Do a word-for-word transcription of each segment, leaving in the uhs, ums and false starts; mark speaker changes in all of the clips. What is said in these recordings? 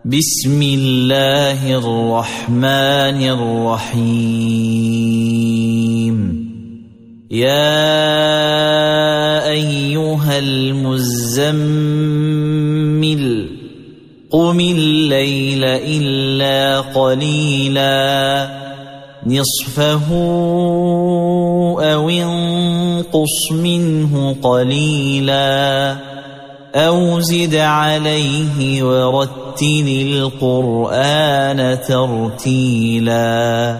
Speaker 1: بسم الله الرحمن الرحيم. يا أيها المزمل قم الليل إلا قليلا نصفه أو انقص منه قليلا أو زد عليه ورتل القرآن ترتيلا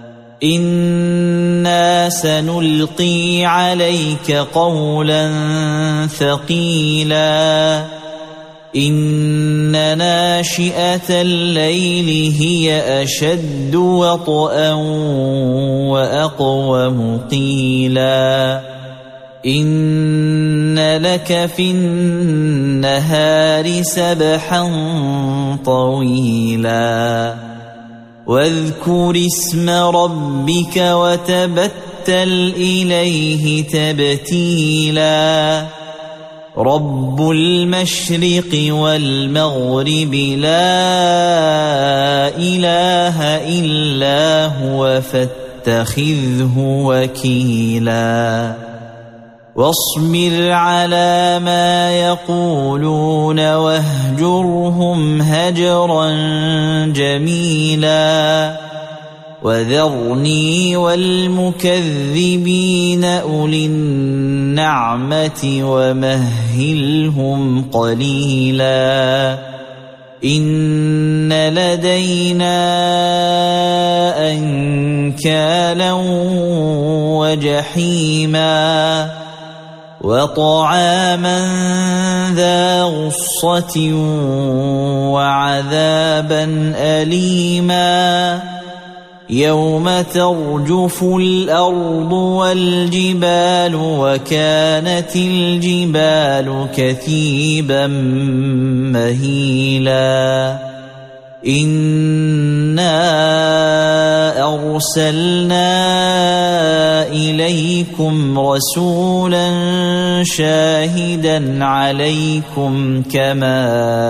Speaker 1: إنا سنلقي عليك قولا ثقيلا إن ناشئة الليل هي أشد وطئا وأقوم قيلا إن لك في النهار سبحا طويلا واذكر اسم ربك وتبتل إليه تبتيلا رب المشرق والمغرب لا إله إلا هو فاتخذه وكيلا واصبر على ما يقولون واهجرهم هجرا جميلا وذرني والمكذبين أولي النعمة ومهلهم قليلا إن لدينا أنكالا وجحيما وطعاما ذا غصة وعذابا أليما يوم ترجف الأرض والجبال وكانت الجبال كثيبا مهيلا إنا أرسلنا إليكم رسولا شاهدا عليكم كما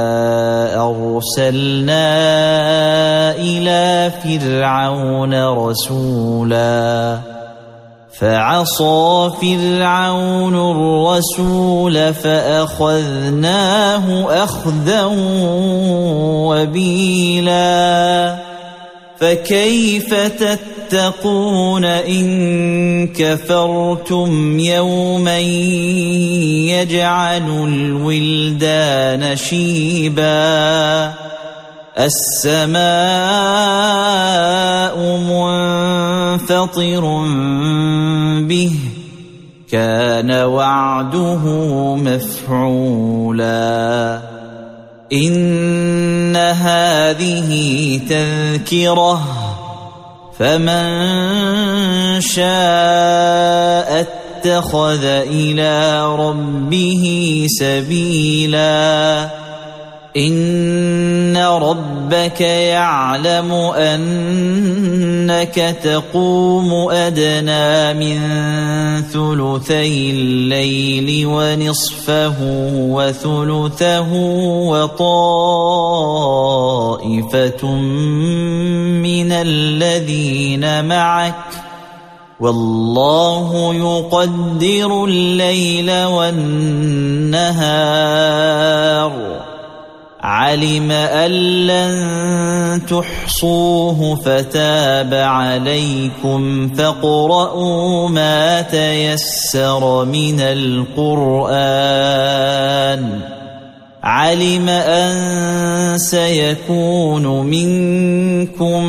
Speaker 1: أرسلنا إلى فرعون رسولا فعصى فرعون الرسول فأخذناه أخذا وبيلا فكيف تتقون إن كفرتم يوما يجعل الولدان شيبا السماء منفطر به كان وعده مفعولا إن هذه تذكرة فمن شاء اتخذ إلى ربه سبيلا إن ربك يعلم أنك تقوم أدنى من ثلثي الليل ونصفه وثلثه وطائفة من الذين معك والله يقدر الليل والنهار علم أن لن تحصوه فتاب عليكم فاقرؤوا ما تيسر من القرآن علم أن سيكون منكم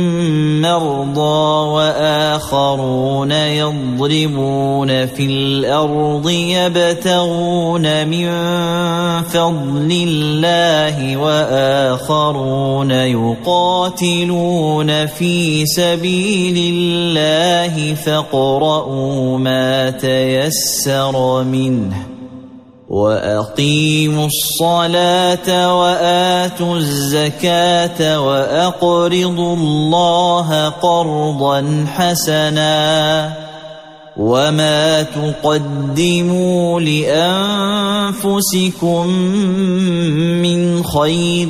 Speaker 1: مرضى وآخرون يضربون في الأرض يبتغون من فضل الله وآخرون يقاتلون في سبيل الله فاقرؤوا ما تيسر منه وأقيموا الصلاة وآتوا الزكاة وأقرضوا الله قرضا حسنا وما تقدموا لأنفسكم من خير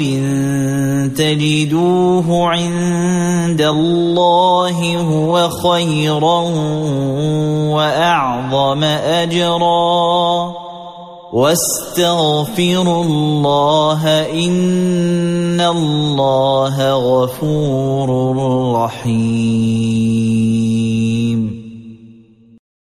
Speaker 1: تجدوه عند الله هو خيرا وأعظم أجرا واستغفروا الله إن الله غفور رحيم.